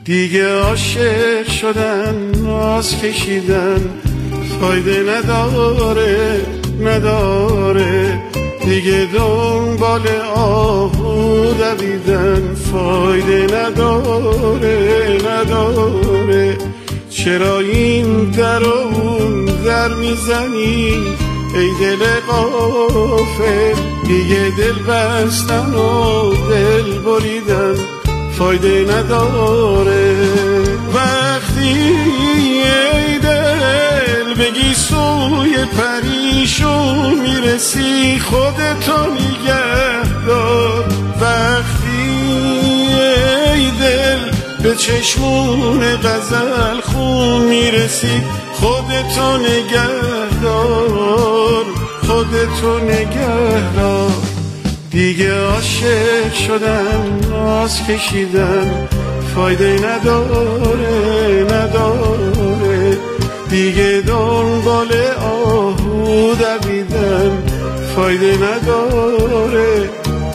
دیگه عاشق شدن ناز کشیدن فایده نداره دیگه دنبال آهو دویدن فایده نداره چرا این در و اون در میزنی ای دل غافل دیگه دل بستن و دل بریدن فایده نداره وقتی ای دل بگی سوی پریشون میرسی خودتو نگه دار وقتی ای دل به چشمون غزل خون میرسی خودتو نگه دار دیگه عاشق شدن ناز کشیدن فایده نداره دیگه دنبال آهو دویدن فایده نداره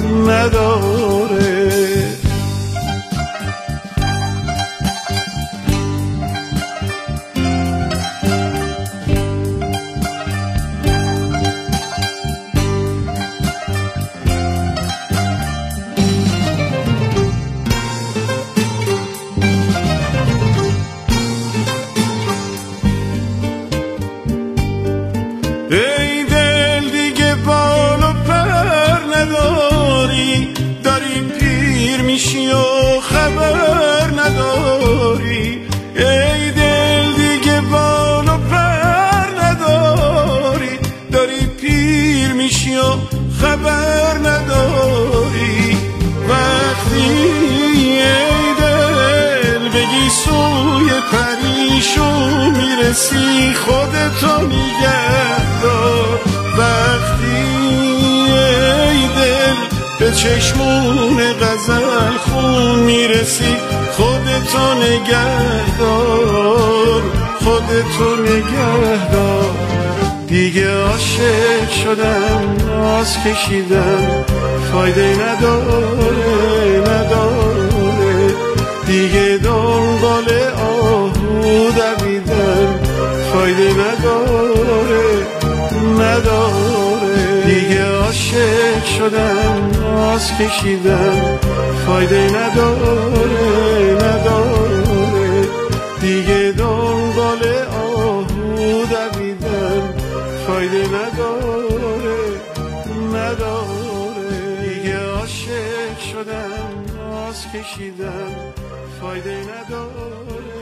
ای دل دیگه بال و پر نداری داری پیر میشی و خبر نداری ای دل دیگه بال و پر نداری داری پیر میشی و خبر نداری وقتی ای دل بگی سوی پریشون میرسی خودتو نگه وقتی ای دل به چشمون غزل خون میرسی خودتو نگه دار دیگه عاشق شدن ناز کشیدن فایده نداره دیگه دنبال آهو دویدن فایده نداره دیگه عاشق شدن ناز کشیدن فایده نداره دیگه دنبال آهو دویدن فایده نداره دیگه عاشق شدن ناز کشیدن فایده نداره